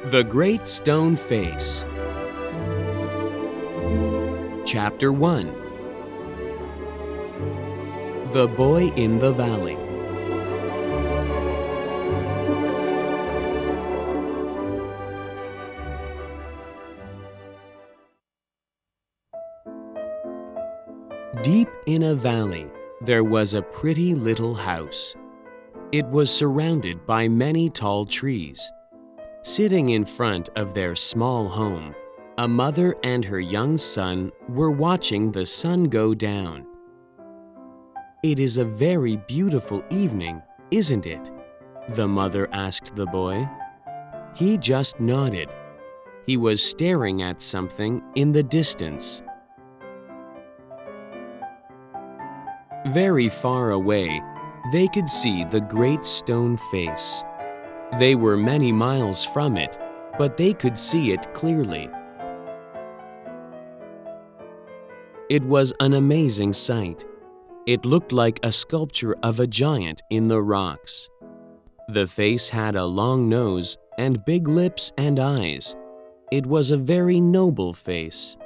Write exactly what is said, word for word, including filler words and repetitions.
The Great Stone Face. Chapter one. The Boy in the Valley. Deep in a valley, there was a pretty little house. It was surrounded by many tall trees. Sitting in front of their small home, a mother and her young son were watching the sun go down. "It is a very beautiful evening, isn't it?" the mother asked the boy. He just nodded. He was staring at something in the distance. Very far away, they could see the Great Stone Face. They were many miles from it, but they could see it clearly. It was an amazing sight. It looked like a sculpture of a giant in the rocks. The face had a long nose and big lips and eyes. It was a very noble face.